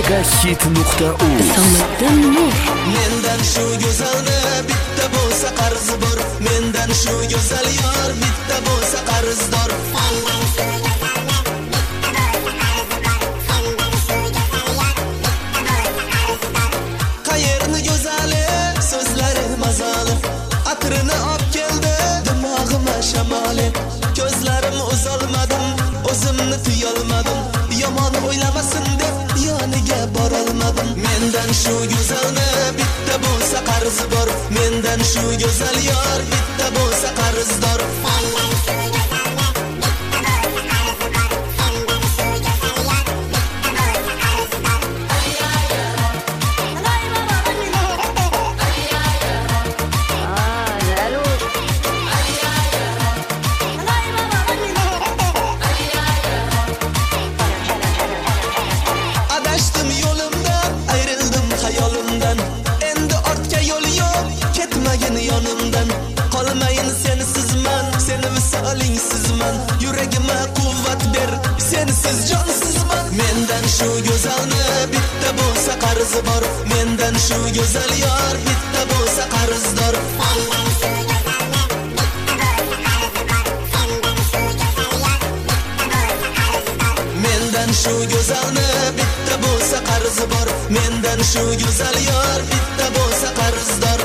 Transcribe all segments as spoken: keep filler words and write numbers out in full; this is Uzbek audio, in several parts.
megahit nuqta uz. Isomiddin Nur. Mendan shu go'zalni bitta bo'lsa qarzi bor. Mendan shu go'zal yor bitta bo'lsa qarzdor. Qayerni go'zali, so'zlari mazali, atrini olib keldi dimog'imga shamoli. Ko'zlarim o'zolmadim, o'zimni tuyolmadim, yomon o'ylamasin deb yoniga borolmadim. Mendan shu go'zalni bitta bo'lsa qarzi bor. Mendan shu go'zal yor bitta bo'lsa qarzdor. Adashdim yo'limdan, ayrildim xayolimdan. Endi ortga yo'l yo'q, ketmagin yonimdan. Qolmayin senisizman, seni visolingizman. Yuragimga quvvat ber, sensiz jonsizman. Mendan shu go'zalni bitta bo'lsa qarzi bor. Mendan shu go'zal yor bitta bo'lsa qarzdor. Mendan shu go'zalni bitta bo'lsa qarzi bor. Mendan shu go'zal yor bitta bo'lsa qarzdor.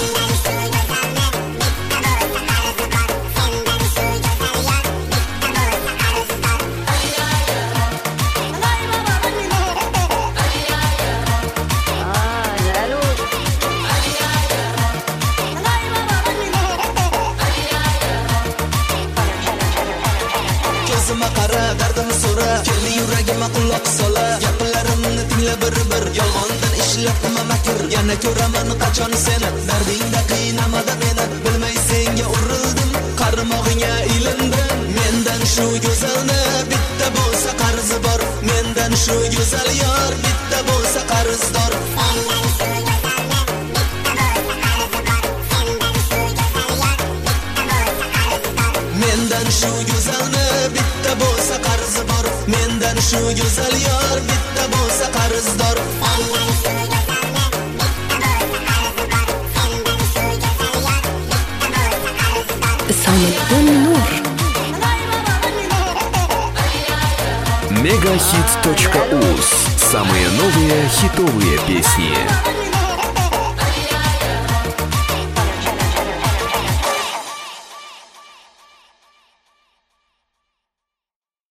Ko'zimga qara, dardim so'ra, keldi yuragimga quloq sola. Gaplarimni tingla bir-bir, yolg'ondan ishlabma makr. Yana ko'raman qachon seni, dardingda qiynamada meni. Bilmay senga urildim, qarmog'ingga ilindim. Mendan shu go'zalni bitta bo'lsa qarzi bor. Mendan shu go'zal yor bitta bo'lsa qarzdor. Mendan shu go'zalni bitta bo'lsa qarzi bor. Mendan shu go'zal yor bitta bo'lsa qarzdor. Isomiddin Nur. megahit точка уз. Самые новые хитовые песни.